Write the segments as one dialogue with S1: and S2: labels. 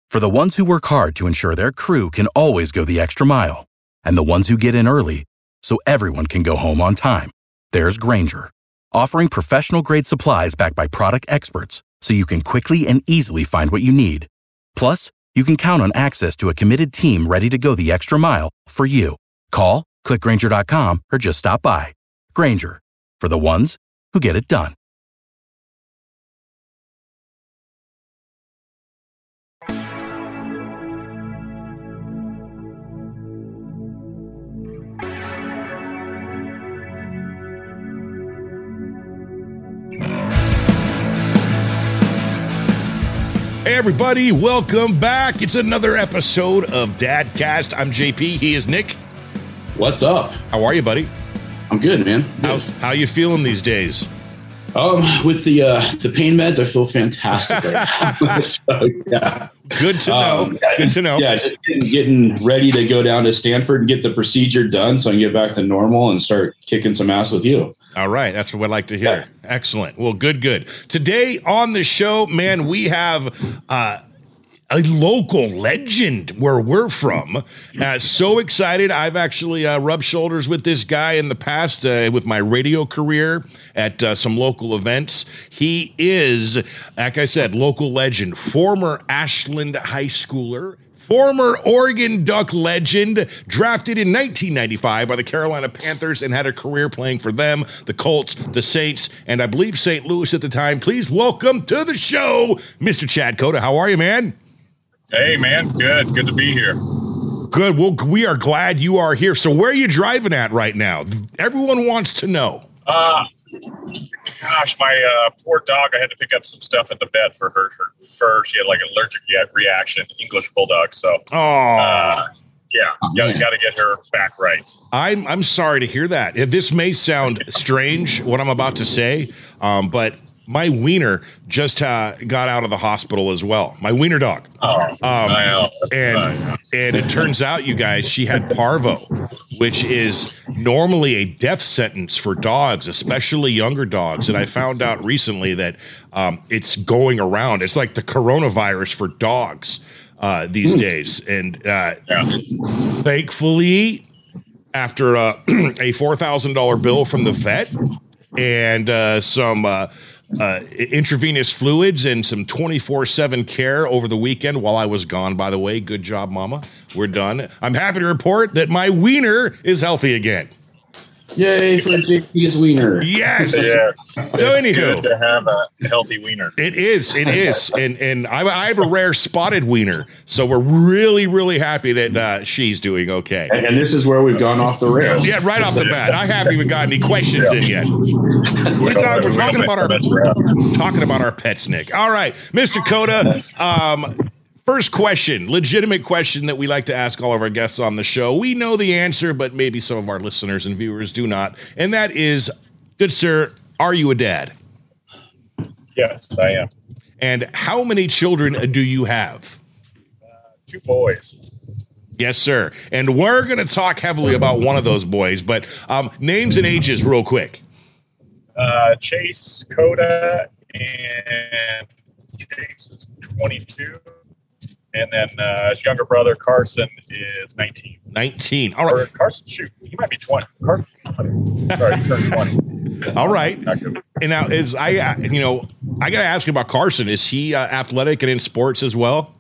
S1: For the ones who work hard to ensure their crew can always go the extra mile, and the ones who get in early so everyone can go home on time, there's Grainger, offering professional-grade supplies backed by product experts so you can quickly and easily find what you need. Plus, you can count on access to a committed team ready to go the extra mile for you. Call, click Grainger.com, or just stop by. Grainger, for the ones who get it done.
S2: Hey everybody, welcome back. It's another episode of Dadcast. I'm JP. He is Nick.
S3: What's up?
S2: How are you, buddy?
S3: I'm good, man. Good.
S2: How you feeling these days?
S3: With the pain meds, I feel fantastic right now. So, yeah.
S2: Good to know. Good to know.
S3: Yeah, just getting ready to go down to Stanford and get the procedure done so I can get back to normal and start kicking some ass with you.
S2: All right. That's what I'd like to hear. Yeah. Excellent. Well, good. Today on the show, man, we have a local legend where we're from. So excited. I've actually rubbed shoulders with this guy in the past with my radio career at some local events. He is, like I said, local legend, former Ashland high schooler, former Oregon Duck legend, drafted in 1995 by the Carolina Panthers and had a career playing for them, the Colts, the Saints, and I believe St. Louis at the time. Please welcome to the show, Mr. Chad Cota. How are you, man?
S4: Hey, man. Good to be here.
S2: Good. Well, we are glad you are here. So where are you driving at right now? Everyone wants to know.
S4: Gosh, my poor dog, I had to pick up some stuff at the vet for her fur. She had like an allergic reaction, English bulldog. So, got to get her back right.
S2: I'm sorry to hear that. This may sound strange, what I'm about to say, but my wiener just got out of the hospital as well. My wiener dog. And it turns out, you guys, she had parvo, which is normally a death sentence for dogs, especially younger dogs. And I found out recently that it's going around. It's like the coronavirus for dogs these days. And thankfully, after a $4,000 bill from the vet and some intravenous fluids and some 24/7 care over the weekend while I was gone, by the way. Good job, Mama. We're done. I'm happy to report that my wiener is healthy again.
S3: Yay for JP's wiener.
S2: Yes.
S4: Yeah.
S2: So
S4: it's
S2: anywho,
S4: good to have a healthy wiener.
S2: It is. And I have a rare spotted wiener. So we're really, really happy that she's doing okay.
S3: And this is where we've gone off the rails.
S2: Yeah, right off the bat. I haven't even got any questions in yet. We're talking about our pets, Nick. All right, Mr. Cota. First question, legitimate question that we like to ask all of our guests on the show. We know the answer, but maybe some of our listeners and viewers do not. And that is, good sir, are you a dad?
S4: Yes, I am.
S2: And how many children do you have?
S4: 2 boys.
S2: Yes, sir. And we're going to talk heavily about one of those boys, but names and ages real quick.
S4: Chase Cota, and Chase is 22. And then his younger brother, Carson, is 19.
S2: 19. All right.
S4: Or Carson, shoot, he might be 20. Carson, 20. Sorry, he turned 20.
S2: All right. And now, I got to ask about Carson. Is he athletic and in sports as well?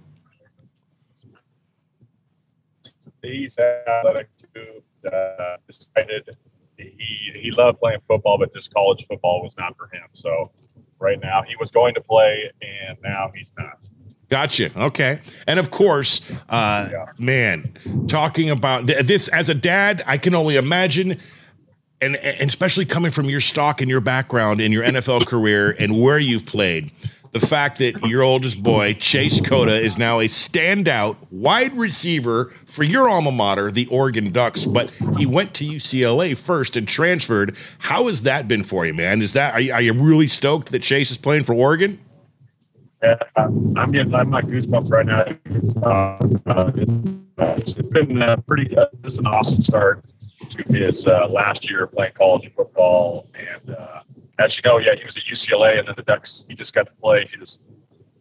S4: He's athletic too. Decided he loved playing football, but just college football was not for him. So right now he was going to play, and now he's not.
S2: Gotcha. Okay. And of course, man, talking about this as a dad, I can only imagine, and especially coming from your stock and your background in your NFL career and where you've played, the fact that your oldest boy, Chase Cota, is now a standout wide receiver for your alma mater, the Oregon Ducks, but he went to UCLA first and transferred. How has that been for you, man? Are you really stoked that Chase is playing for Oregon?
S4: Yeah, I'm my goosebumps right now. It's been pretty. This is an awesome start to his last year playing college football, and as you know, he was at UCLA, and then the Ducks. He just got to play his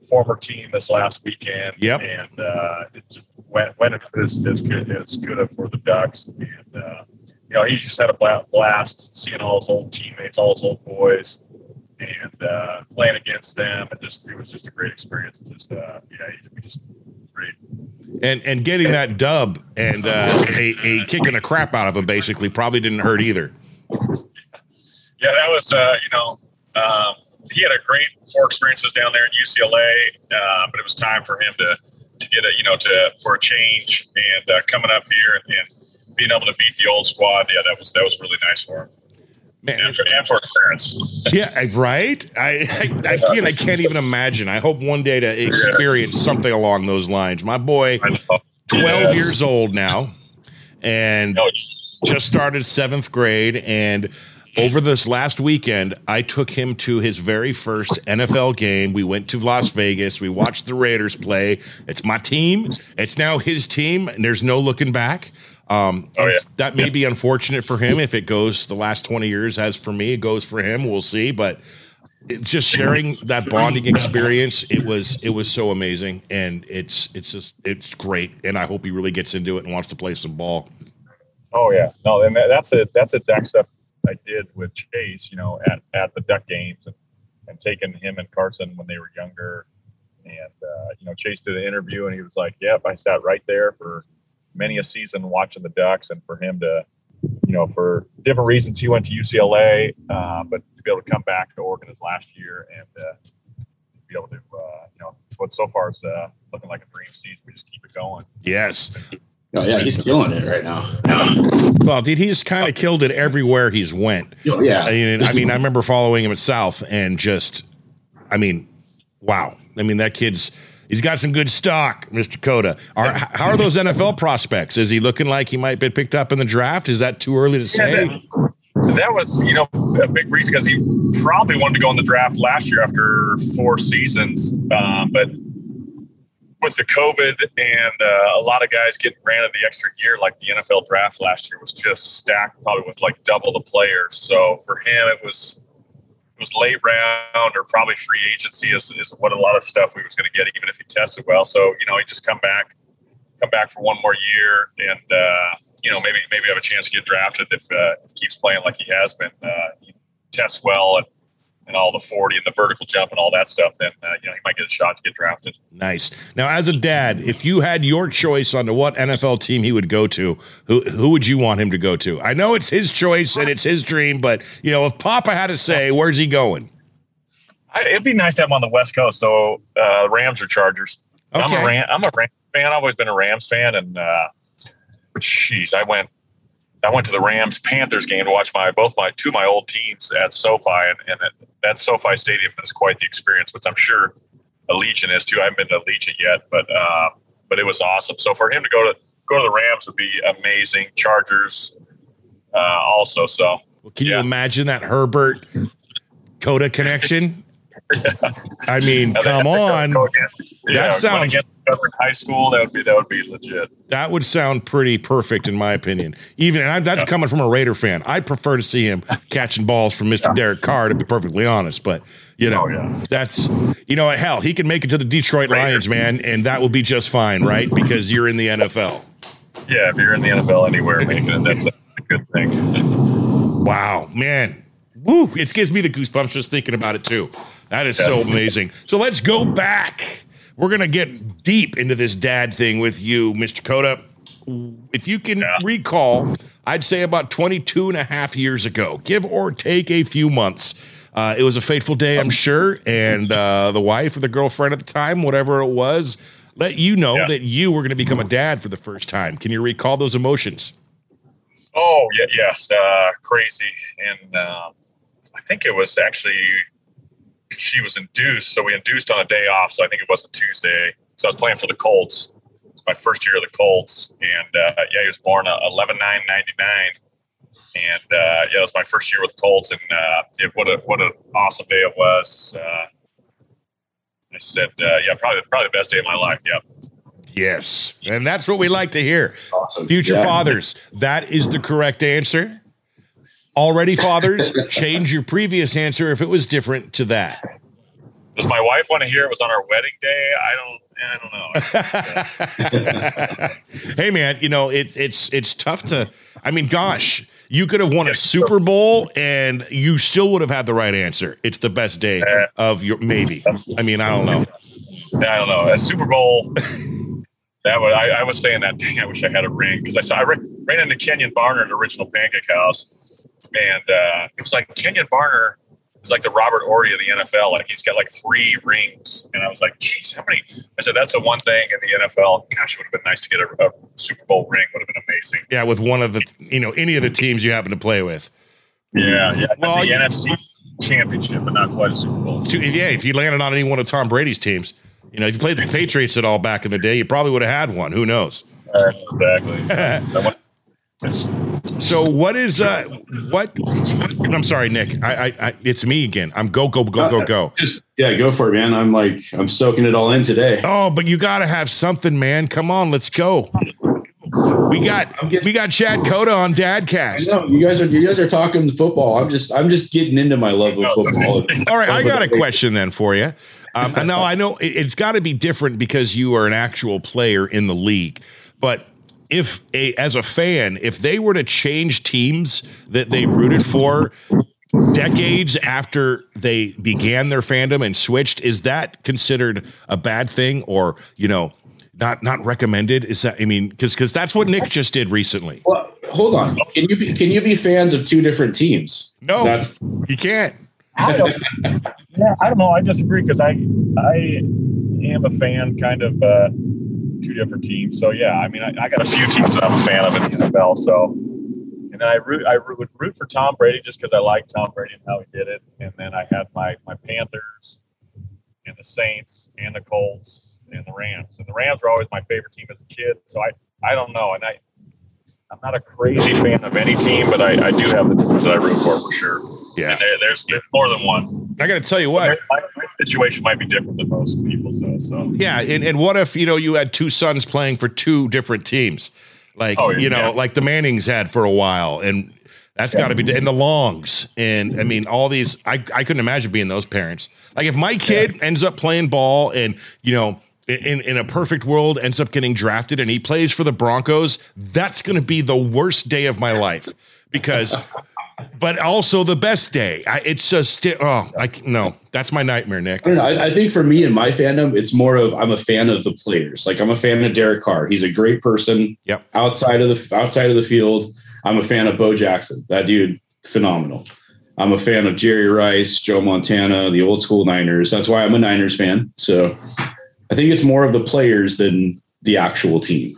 S4: former team this last weekend.
S2: Yep.
S4: And it just went as good for the Ducks. And, he just had a blast seeing all his old teammates, all his old boys, and playing against them. It was just a great experience. We just great.
S2: And getting that dub and a kicking the crap out of him basically probably didn't hurt either.
S4: Yeah, that was he had a great 4 experiences down there at UCLA, but it was time for him to get for a change and coming up here and being able to beat the old squad. Yeah, that was really nice for him. Man, and for his parents. Yeah,
S2: right. I can't even imagine. I hope one day to experience something along those lines. My boy, 12 years old now, and just started 7th grade. And over this last weekend, I took him to his very first NFL game. We went to Las Vegas. We watched the Raiders play. It's my team. It's now his team, and there's no looking back. That may be unfortunate for him if it goes the last 20 years as for me, it goes for him. We'll see. But it's just sharing that bonding experience. It was so amazing. And it's great. And I hope he really gets into it and wants to play some ball.
S4: Oh yeah. No, and that's exact stuff I did with Chase, at the Duck games and taking him and Carson when they were younger. And, Chase did an interview and he was like, yep, I sat right there for many a season watching the Ducks, and for him to, for different reasons, he went to UCLA, but to be able to come back to Oregon his last year and to be able to, what so far is looking like a dream season. We just keep it going.
S2: Yes.
S3: Oh yeah, he's killing it right now.
S2: Well, dude, he's kind of killed it everywhere he's went.
S3: Oh, yeah.
S2: I mean, I remember following him at South and wow. I mean, that he's got some good stock, Mr. Cota. How are those NFL prospects? Is he looking like he might be picked up in the draft? Is that too early to say?
S4: That was, a big reason because he probably wanted to go in the draft last year after 4 seasons. But with the COVID and a lot of guys getting granted the extra year, like the NFL draft last year was just stacked probably with like double the players. So for him, it was late round or probably free agency is what a lot of stuff we was going to get, even if he tested well. So, he just come back for one more year and, maybe have a chance to get drafted if he keeps playing like he has been. He tests well and all the 40 and the vertical jump and all that stuff, then, he might get a shot to get drafted.
S2: Nice. Now, as a dad, if you had your choice on to what NFL team he would go to, who would you want him to go to? I know it's his choice and it's his dream, but, if Papa had to say, where's he going?
S4: It'd be nice to have him on the West Coast. So Rams or Chargers. Okay. I'm a Rams fan. I've always been a Rams fan. And, I went to the Rams-Panthers game to watch two of my old teams at SoFi, and that SoFi Stadium is quite the experience, which I'm sure Allegiant is too. I haven't been to Allegiant yet, but it was awesome. So for him to go to the Rams would be amazing. Chargers also. So
S2: can you imagine that Herbert Cota connection? I mean, come on. That sounds
S4: high school. That would be legit.
S2: That would sound pretty perfect in my opinion. That's coming from a Raider fan. I'd prefer to see him catching balls from Mr. Derek Carr, to be perfectly honest. But that's hell, he can make it to the Detroit Lions, man, and that will be just fine, right? Because you're in the NFL.
S4: Yeah, if you're in the NFL anywhere, that's a good thing.
S2: Wow, man. Woo! It gives me the goosebumps just thinking about it too. That is so amazing. So let's go back. We're going to get deep into this dad thing with you, Mr. Cota. If you can recall, I'd say about 22 and a half years ago, give or take a few months. It was a fateful day, I'm sure. And the wife or the girlfriend at the time, whatever it was, let you know that you were going to become a dad for the first time. Can you recall those emotions?
S4: Oh, yes. Crazy. And I think it was actually... she was induced, so we induced on a day off, so I think it was a Tuesday. So I was playing for the Colts. It was my first year of the Colts, and he was born 11/9/99, and it was my first year with the Colts, and what an awesome day it was. I said, probably the best day of my life. Yeah.
S2: Yes, and that's what we like to hear. Awesome. Future fathers, that is the correct answer. Already fathers, change your previous answer if it was different to that.
S4: Does my wife want to hear it was on our wedding day? I don't know.
S2: Hey man, it's tough to, I mean, gosh, you could have won a Super Bowl and you still would have had the right answer. It's the best day of your, maybe. I mean, I don't know.
S4: I don't know. A Super Bowl. I was saying that, dang, I wish I had a ring, because I ran into Kenyon Barner at the Original Pancake House, and it was like Kenyon Barner is like the Robert Horry of the NFL. Like, he's got like 3 rings, and I was like, geez, how many? I said, that's the one thing in the NFL. Gosh, it would have been nice to get a Super Bowl ring. Would have been amazing.
S2: Yeah, with one of the, any of the teams you happen to play with.
S4: Yeah.
S2: Well,
S4: the NFC Championship, but not quite a Super Bowl.
S2: If you landed on any one of Tom Brady's teams. If you played the Patriots at all back in the day, you probably would have had one. Who knows?
S4: Exactly.
S2: So what is what? I'm sorry, Nick. I it's me again. I'm go.
S3: Just, go for it, man. I'm soaking it all in today.
S2: Oh, but you got to have something, man. Come on, let's go. We got Chad Cota on Dadcast.
S3: I know, you guys are talking football. I'm just getting into my love of football.
S2: All right, I got a question then for you. And now I know it's got to be different because you are an actual player in the league. But as a fan, if they were to change teams that they rooted for decades after they began their fandom and switched, is that considered a bad thing, or not recommended? Is that, because that's what Nick just did recently.
S3: Well, hold on. Can you be fans of 2 different teams?
S2: No, you can't.
S4: I don't know. I disagree, because I am a fan kind of 2 different teams. So yeah, I got a few teams that I'm a fan of in the NFL. So, and then I would root for Tom Brady just because I like Tom Brady and how he did it. And then I had my Panthers and the Saints and the Colts and the Rams. And the Rams were always my favorite team as a kid. So I don't know. And I'm not a crazy fan of any team, but I do have the teams that I root for sure.
S2: Yeah,
S4: and there's more than one.
S2: I got to tell you what,
S4: my situation might be different than most people's though. So
S2: yeah, and what if you had 2 sons playing for 2 different teams, like like the Mannings had for a while, and that's got to be, and the Longs, and all these. I couldn't imagine being those parents. Like, if my kid ends up playing ball and in a perfect world ends up getting drafted and he plays for the Broncos, that's going to be the worst day of my life, because. But also the best day. It's just, no, that's my nightmare, Nick.
S3: I don't know. I think for me and my fandom, it's more of, I'm a fan of the players. Like, I'm a fan of Derek Carr. He's a great person.
S2: Yep.
S3: Outside of the field, I'm a fan of Bo Jackson. That dude, phenomenal. I'm a fan of Jerry Rice, Joe Montana, the old school Niners. That's why I'm a Niners fan. So I think it's more of the players than the actual team.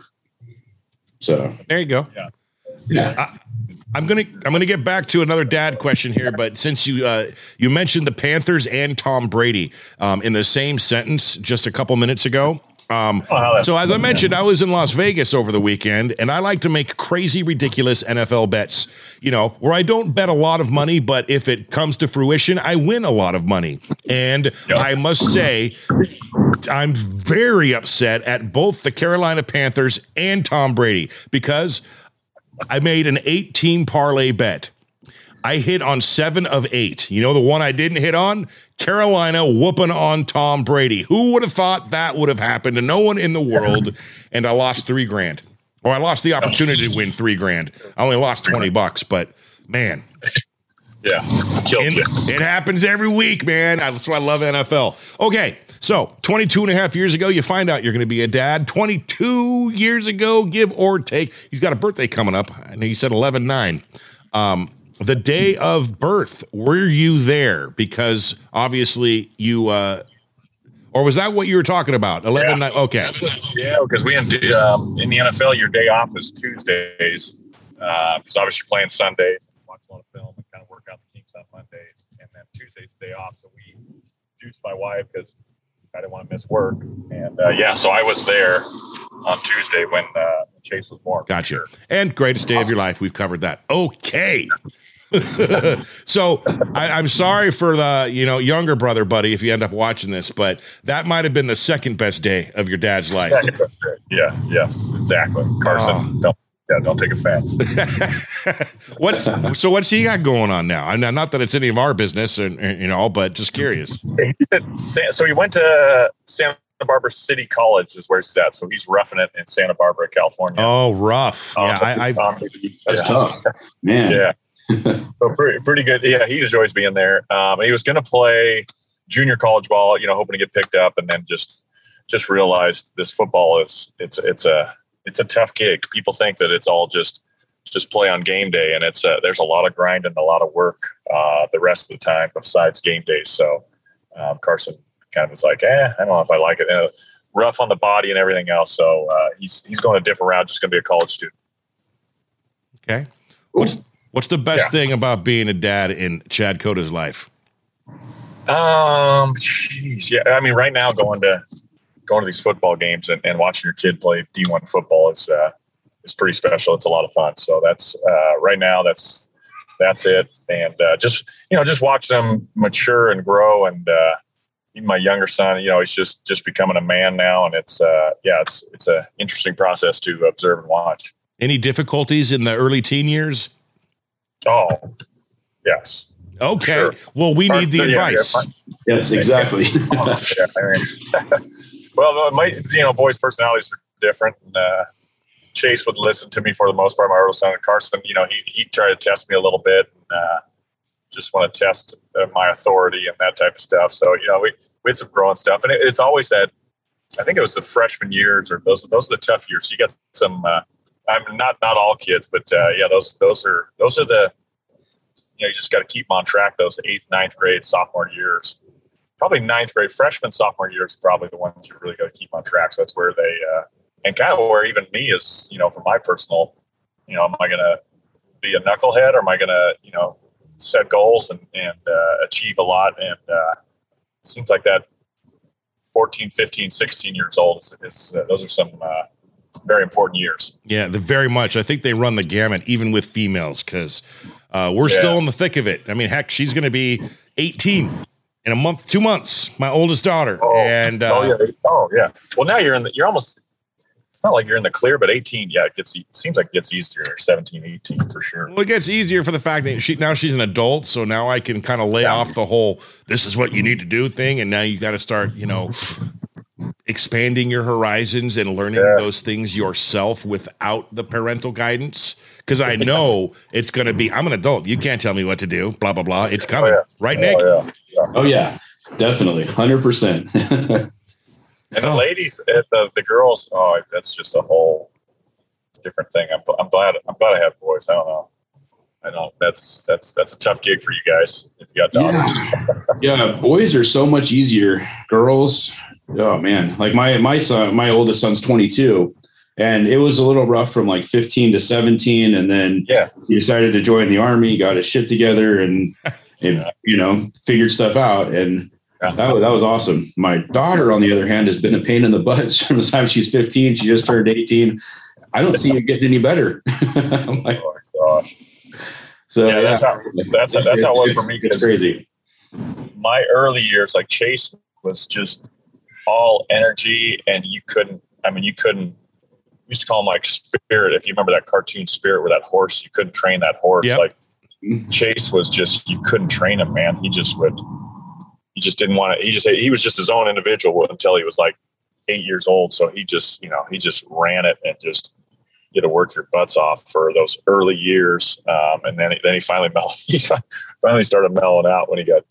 S3: So
S2: there you go.
S3: Yeah.
S2: I'm gonna get back to another dad question here, but since you mentioned the Panthers and Tom Brady in the same sentence just a couple minutes ago. So as I mentioned, I was in Las Vegas over the weekend, and I like to make crazy, ridiculous NFL bets, where I don't bet a lot of money, but if it comes to fruition, I win a lot of money. And I must say, I'm very upset at both the Carolina Panthers and Tom Brady, because I made an 8-team parlay bet. I hit on 7 of 8. The one I didn't hit on? Carolina whooping on Tom Brady. Who would have thought that would have happened to no one in the world? And I lost $3,000. Or I lost the opportunity to win $3,000. I only lost $20, but man.
S4: Yeah.
S2: It happens every week, man. That's why I love NFL. Okay. So 22 and a half years ago, you find out you're going to be a dad. 22 years ago, give or take. He's got a birthday coming up. I know you said 11/9. The day of birth, were you there? Because obviously you, or was that what you were talking about? 11/9. Okay.
S4: Yeah, because we in the NFL, your day off is Tuesdays. Because obviously you're playing Sundays, watch a lot of film, and kind of work out the kinks on Mondays, and then Tuesday's the day off. So we induced my wife because I didn't want to miss work. And so I was there on Tuesday when Chase was born.
S2: Gotcha. Sure. And greatest day of your life. We've covered that. Okay. So I'm sorry for the younger brother, buddy, if you end up watching this, but that might have been the second best day of your dad's life.
S4: Yeah. Yes. Exactly. Carson. don't take offense.
S2: What's he got going on now? And not that it's any of our business, and but just curious.
S4: So he went to Santa Barbara City College, is where he's at. So he's roughing it in Santa Barbara, California.
S2: Oh, rough. Yeah,
S3: that's tough, man.
S4: Yeah, so pretty good. Yeah, he enjoys being there. He was going to play junior college ball, hoping to get picked up, and then just realized this football it's a tough gig. People think that it's all just play on game day, and there's a lot of grind and a lot of work the rest of the time besides game days. So Carson kind of was like, I don't know if I like it. Rough on the body and everything else. So he's going a different route, just going to be a college student.
S2: Okay. What's the best thing about being a dad in Chad Cota's life?
S4: I mean, right now going to these football games and watching your kid play D1 football is pretty special. It's a lot of fun. So that's right now that's it. And just watch them mature and grow. And even my younger son, he's just becoming a man now. And it's a interesting process to observe and watch. Any
S2: difficulties in the early teen years?
S4: Oh, yes.
S2: Okay.
S4: Sure.
S2: Well, we need the advice.
S3: Yes, exactly.
S4: Well, boys' personalities are different. And, Chase would listen to me for the most part. My older son, Carson, he tried to test me a little bit and just want to test my authority and that type of stuff. So, we had some growing stuff. And it's always that, I think it was the freshman years or those are the tough years. You got some, not all kids, but those are the, you just got to keep them on track. Those 8th, 9th grade, sophomore years, probably 9th grade, freshman, sophomore years, probably the ones you really got to keep on track. So that's where they, and kind of where even me is, for my personal, am I going to be a knucklehead or am I going to, set goals and achieve a lot? And it seems like that 14, 15, 16 years old those are some very important years.
S2: Yeah, very much. I think they run the gamut even with females because we're still in the thick of it. I mean, heck, she's going to be 18 in a month, 2 months, my oldest daughter.
S4: Well, now you're almost, it's not like you're in the clear, but 18, it seems like it gets easier. 17, 18 for sure.
S2: Well, it gets easier for the fact that she's an adult. So now I can kind of lay off the whole, this is what you need to do thing. And now you got to start, expanding your horizons and learning those things yourself without the parental guidance. Cause I know it's going to be, I'm an adult. You can't tell me what to do, blah, blah, blah. It's coming. Right, Nick?
S3: Oh yeah, definitely. 100%.
S4: And the ladies, the girls, that's just a whole different thing. I'm glad I have boys. I don't know. I know that's a tough gig for you guys if you got daughters.
S3: Yeah, boys are so much easier. Girls, oh man, like my son, my oldest son's 22, and it was a little rough from like 15 to 17, and then he decided to join the Army, got his shit together, and figured stuff out and. That was awesome. My daughter, on the other hand, has been a pain in the butt from the time she's 15. She just turned 18. I don't see it getting any better. I'm like, oh my gosh. So
S4: that's how it was for me.
S3: It's crazy.
S4: My early years, like Chase was just all energy, and you used to call him like Spirit. If you remember that cartoon Spirit, where that horse, you couldn't train that horse. Yep. Like Chase was just, you couldn't train him, man. He just didn't want to. He was just his own individual until he was like 8 years old. So he just ran it and just you had to work your butts off for those early years. And then he finally started mellowing out when he got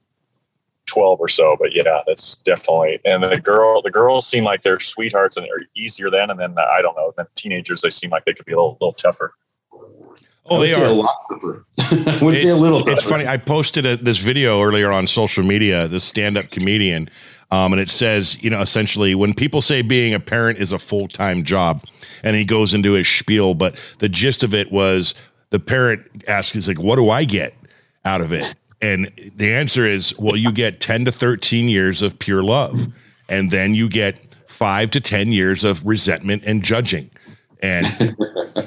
S4: 12 or so. But yeah, that's definitely. And the girls seem like they're sweethearts and they're easier then. And then I don't know. Then teenagers, they seem like they could be a little tougher.
S2: Oh, they are
S3: a lot tougher. I would say a little tougher.
S2: It's funny. I posted this video earlier on social media, this stand-up comedian, and it says, essentially when people say being a parent is a full-time job, and he goes into his spiel, but the gist of it was the parent asks, he's like, what do I get out of it? And the answer is, well, you get 10 to 13 years of pure love, and then you get 5 to 10 years of resentment and judging. And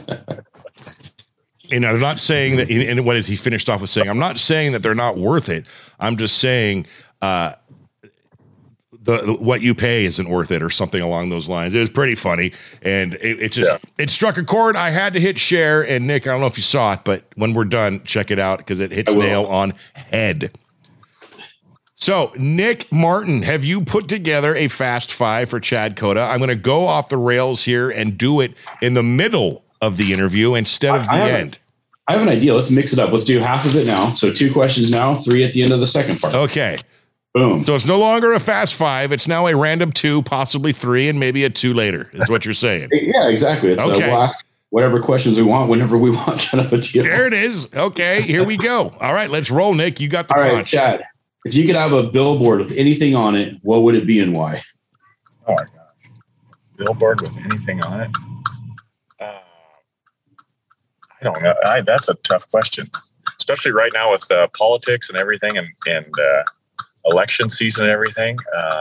S2: and I'm not saying that, and what is he finished off with saying, I'm not saying that they're not worth it. I'm just saying the what you pay isn't worth it or something along those lines. It was pretty funny. And it struck a chord. I had to hit share. And Nick, I don't know if you saw it, but when we're done, check it out because it hits nail on head. So, Nick Martin, have you put together a Fast Five for Chad Cota? I'm going to go off the rails here and do it in the middle of the interview instead of the end.
S3: I have an idea. Let's mix it up. Let's do half of it now. So 2 questions now, 3 at the end of the second part.
S2: Okay.
S3: Boom.
S2: So it's no longer a Fast Five. It's now a random 2, possibly 3, and maybe a 2 later, is what you're saying.
S3: Yeah, exactly. It's we'll ask whatever questions we want whenever we want, kind of a deal.
S2: There it is. Okay, here we go. All right, let's roll, Nick. You got the
S3: All
S2: punch.
S3: right, Chad. If you could have a billboard with anything on it, what would it be and why?
S4: Oh, my gosh. Billboard with anything on it? I don't know. That's a tough question, especially right now with politics and everything and election season and everything.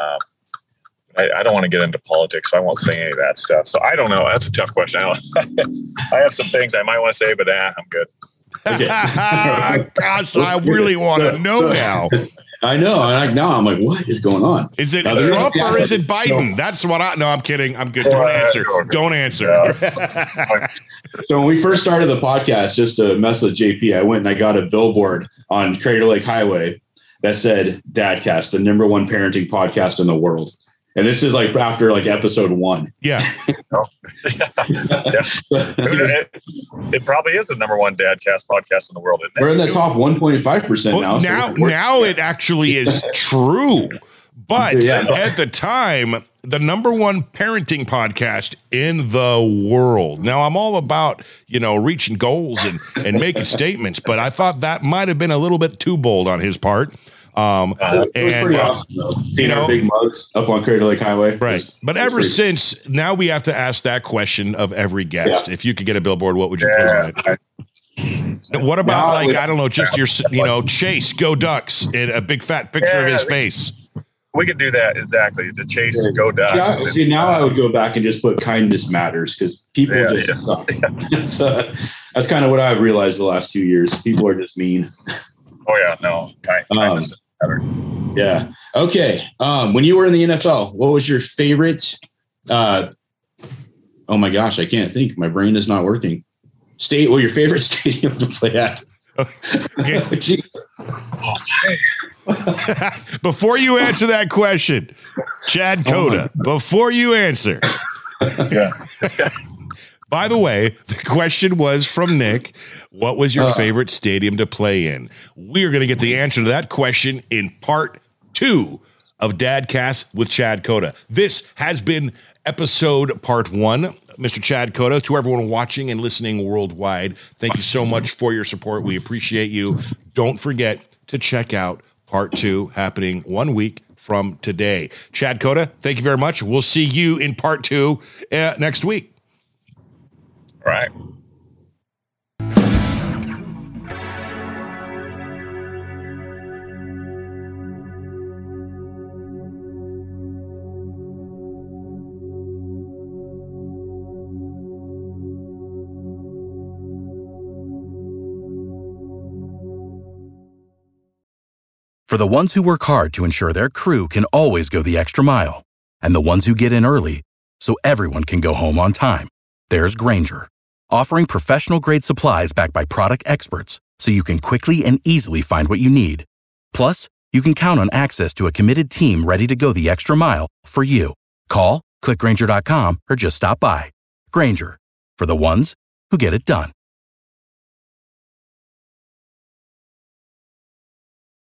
S4: I don't want to get into politics, so I won't say any of that stuff. So I don't know. That's a tough question. I have some things I might want to say, but I'm good.
S3: Okay.
S2: Gosh, I really want to know now.
S3: I know. I'm like, what is going on?
S2: Is it Trump or is it Biden? That's what I'm kidding. I'm good. Don't answer. Don't answer.
S3: So when we first started the podcast, just to mess with JP, I went and I got a billboard on Crater Lake Highway that said Dadcast, the #1 parenting podcast in the world. And this is like after like episode 1.
S2: Yeah.
S4: It probably is the #1 Dadcast podcast in the world. Isn't it?
S3: We're in the top 1.5% now.
S2: Now it actually is true. But at the time, the #1 parenting podcast in the world. Now, I'm all about, reaching goals and making statements, but I thought that might have been a little bit too bold on his part.
S3: It was pretty awesome, big mugs up on Crater Lake Highway.
S2: Right. But ever since, now we have to ask that question of every guest. Yeah. If you could get a billboard, what would you put on it? What about, I don't know, just your, Chase, Go Ducks, and a big fat picture of his face?
S4: We could do that, exactly. The Chase, Go Ducks.
S3: Yeah, see, now I would go back and just put kindness matters because people just suck. That's kind of what I've realized the last 2 years. People are just mean.
S4: Oh, yeah, no. Kindness matter.
S3: Yeah. Okay. When you were in the NFL, what was your favorite? Oh my gosh, I can't think. My brain is not working. Your favorite stadium to play at?
S2: Before you answer that question, Chad Cota, before you answer.
S4: Yeah.
S2: By the way, the question was from Nick. What was your favorite stadium to play in? We're going to get the answer to that question in part 2 of Dadcast with Chad Cota. This has been episode part 1. Mr. Chad Cota, to everyone watching and listening worldwide, thank you so much for your support. We appreciate you. Don't forget to check out part 2 happening 1 week from today. Chad Cota, thank you very much. We'll see you in part 2 next week.
S4: All right.
S1: For the ones who work hard to ensure their crew can always go the extra mile, and the ones who get in early so everyone can go home on time, there's Grainger, offering professional-grade supplies backed by product experts so you can quickly and easily find what you need. Plus, you can count on access to a committed team ready to go the extra mile for you. Call, click Grainger.com, or just stop by. Grainger, for the ones who get it done.